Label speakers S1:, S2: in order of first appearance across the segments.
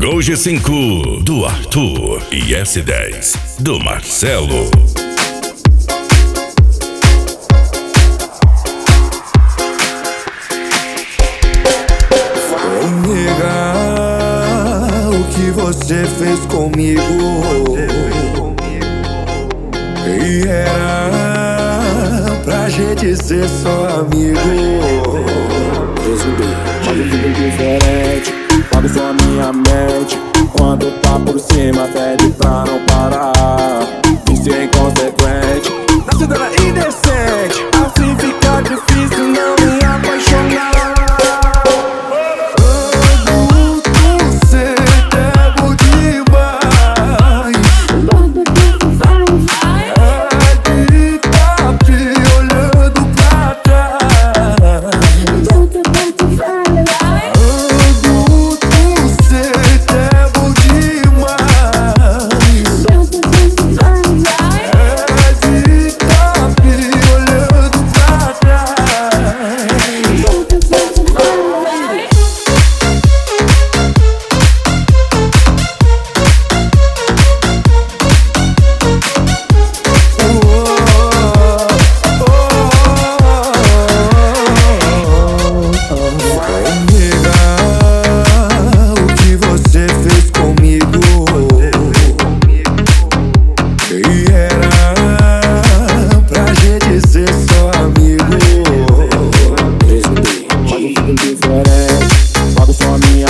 S1: Gol G5 do Arthur e S10 do Marcelo.
S2: Nega, o que você fez comigo? E era pra gente ser só amigo.
S3: Mas eu fico diferente quando sou a minha mente. Quando tá por cima pede pra não parar. Isso é inconsequente, na cidade indecente. Assim fica difícil não me apaixonar.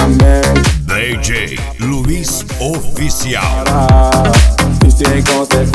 S1: DJ Luiz Oficial.
S3: Isso é inconsequente.